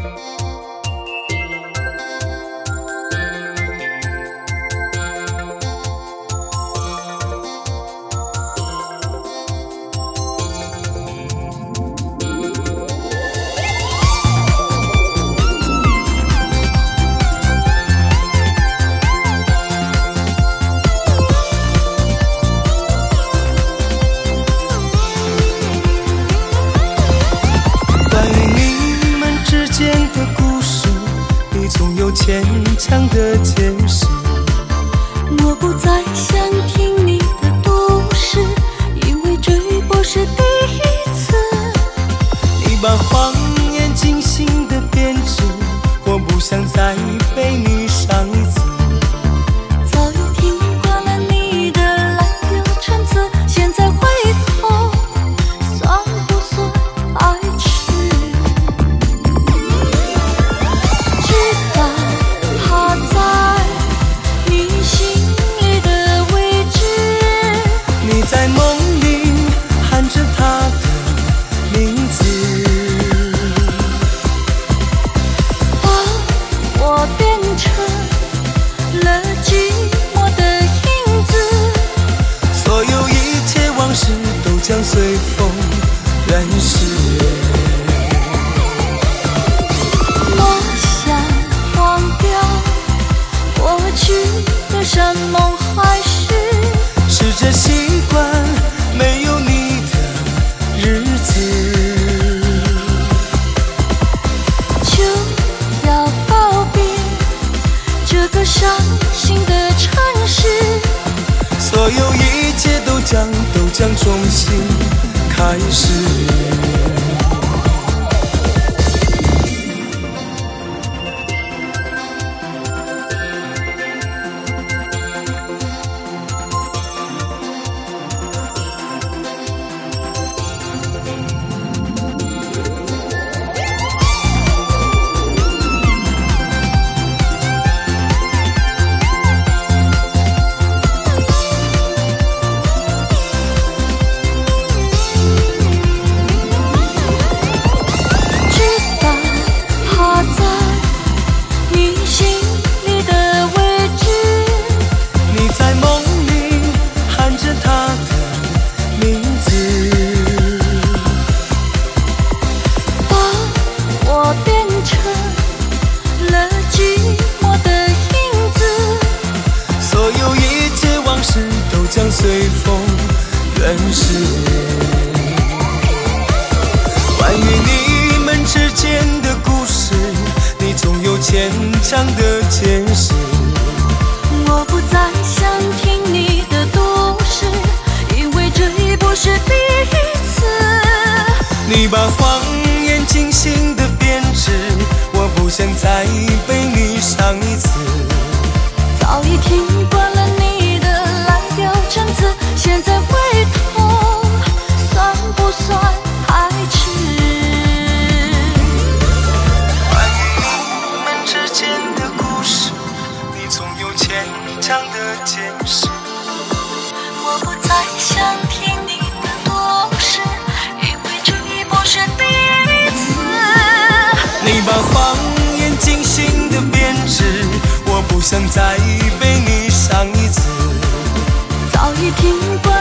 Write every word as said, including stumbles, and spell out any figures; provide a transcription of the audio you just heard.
牵强的解释， 我不再想听你的故事，因为这不是第一次。 你把谎言精心的编织，我不想再被你伤一次。 早已听惯了你的滥竽陈词，现在回头算不算爱痴？知道他在你心里的位置， 你在梦里喊着他的名字， 把我变成了寂寞的影子， 所有一切往事都将随风远逝。 我想忘掉过去的山盟海誓， 试着习惯没有你的日子， 就要告别这个伤心的城市， 所有一切都将都将重新开始。将随风远逝。关于你们之间的故事，你总有牵强的解释。 我不再想听你的故事，因为这已不是第一次。 你把谎言精心的编织，我不想再被你伤一次。 早已听惯了你的滥竽陈词，现在回头算不算太迟？ 关于你们之间的故事，你总有牵强的解释。 我不再想听你的故事，因为这已不是第一次。 你把谎言精心的编织，我不想再被你伤一次。 早已听惯